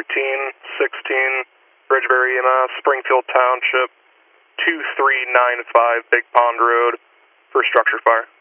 1316 Bridgebury EMS, Springfield Township, 2395 Big Pond Road for structure fire.